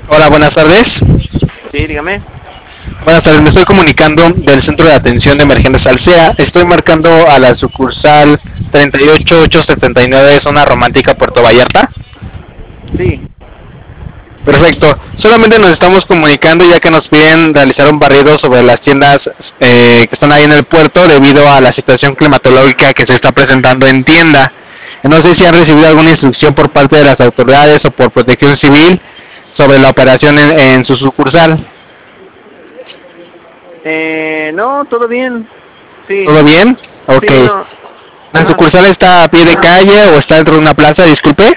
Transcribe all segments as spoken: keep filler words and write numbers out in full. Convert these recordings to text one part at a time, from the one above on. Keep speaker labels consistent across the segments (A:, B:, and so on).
A: Hola, buenas tardes.
B: Sí, dígame.
A: Buenas tardes, me estoy comunicando del Centro de Atención de Emergencias Alsea. Estoy marcando a la sucursal treinta y ocho mil ochocientos setenta y nueve, Zona Romántica, Puerto Vallarta.
B: Sí.
A: Perfecto. Solamente nos estamos comunicando ya que nos piden realizar un barrido sobre las tiendas eh, que están ahí en el puerto debido a la situación climatológica que se está presentando en tienda. No sé si han recibido alguna instrucción por parte de las autoridades o por Protección Civil sobre la operación en, en su sucursal.
B: Eh, no, todo bien. Sí.
A: ¿Todo bien? Ok.
B: Sí, no.
A: ¿La
B: Ajá.
A: sucursal está a pie de calle o está dentro de una plaza? Disculpe.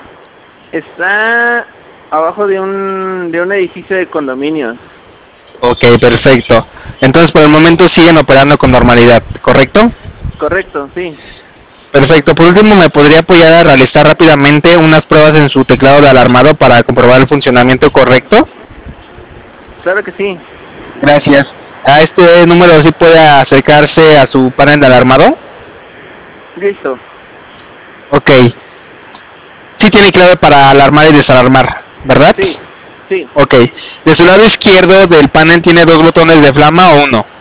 B: Está abajo de un de un edificio de condominios.
A: Ok, perfecto. Entonces por el momento siguen operando con normalidad, ¿correcto?
B: Correcto, sí.
A: Perfecto. Por último, ¿me podría apoyar a realizar rápidamente unas pruebas en su teclado de alarmado para comprobar el funcionamiento correcto?
B: Claro que sí.
A: Gracias. ¿A este número sí puede acercarse a su panel de alarmado?
B: Listo.
A: Ok. Sí tiene clave para alarmar y desalarmar, ¿verdad?
B: Sí. Sí.
A: Ok. De su lado izquierdo del panel tiene dos botones de flama o uno.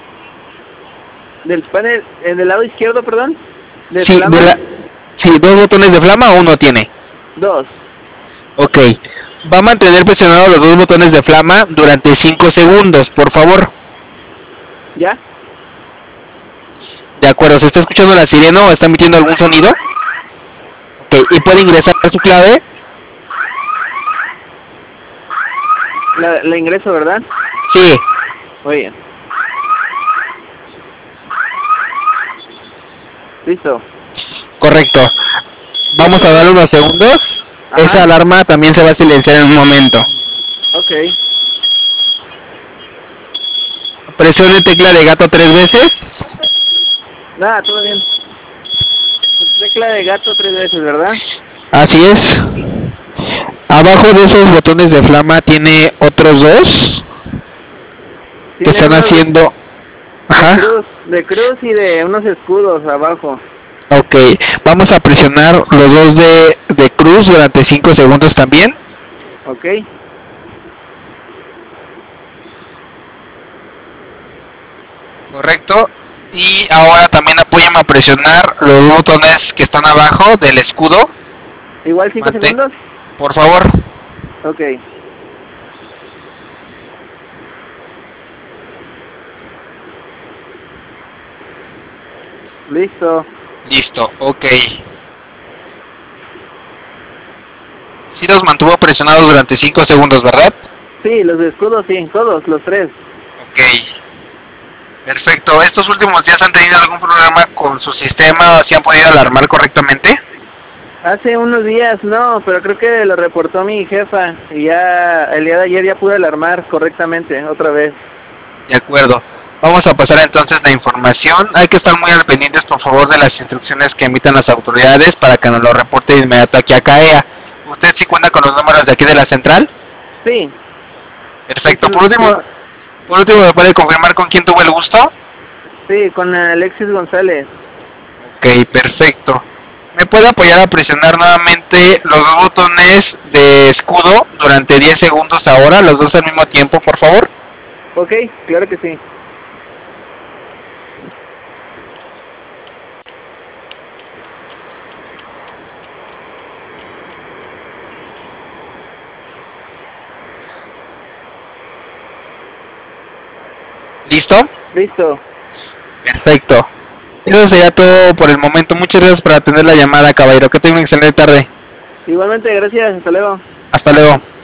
B: Del panel, en el lado izquierdo, perdón. ¿De
A: Sí, de
B: flama?
A: la... sí, dos botones de flama o uno tiene.
B: Dos.
A: Ok. Va a mantener presionados los dos botones de flama durante cinco segundos, por favor.
B: ¿Ya?
A: De acuerdo, ¿se está escuchando la sirena o está emitiendo algún sonido? Ok, y puede ingresar su clave.
B: La, la ingreso, ¿verdad?
A: Sí,
B: Muy bien. Listo.
A: correcto. Vamos a darle unos segundos. Esa
B: Ajá.
A: alarma también se va a silenciar en un momento.
B: Ok.
A: Presione tecla de gato tres veces.
B: Nada, todo bien. Tecla de gato tres veces, ¿verdad?
A: Así es. Abajo de esos botones de flama tiene otros dos que
B: Tiene
A: están
B: uno de,
A: haciendo...
B: de
A: Ajá.
B: cruz, de cruz y de unos escudos abajo.
A: Ok, vamos a presionar los dos de, de cruz durante cinco segundos también.
B: Ok.
A: Correcto. Y ahora también apóyame a presionar los botones que están abajo del escudo.
B: Igual cinco
A: Mante
B: segundos.
A: por favor.
B: Ok. Listo.
A: Listo, ok. Sí los mantuvo presionados durante cinco segundos, ¿verdad?
B: Sí, los escudos sí, todos, los tres.
A: Ok. Perfecto. ¿Estos últimos días han tenido algún problema con su sistema o si han podido alarmar correctamente?
B: Hace unos días no, pero creo que lo reportó mi jefa y ya el día de ayer ya pude alarmar correctamente otra vez.
A: De acuerdo. Vamos a pasar entonces la información. Hay que estar muy al pendientes, por favor, de las instrucciones que emitan las autoridades para que nos lo reporte de inmediato aquí a CAEA. ¿Usted sí cuenta con los números de aquí de la central?
B: Sí. Sí,
A: Perfecto. Por
B: sí, sí,
A: último, por último, ¿me puede confirmar con quién tuvo el gusto?
B: sí, con Alexis González.
A: Ok, perfecto. ¿Me puede apoyar a presionar nuevamente los dos botones de escudo durante diez segundos ahora, los dos al mismo tiempo, por favor?
B: Ok, claro que sí.
A: ¿Listo?
B: Listo.
A: Perfecto. Eso sería todo por el momento. Muchas gracias por atender la llamada, caballero. Que tenga una excelente tarde.
B: Igualmente, gracias. Hasta luego.
A: Hasta luego.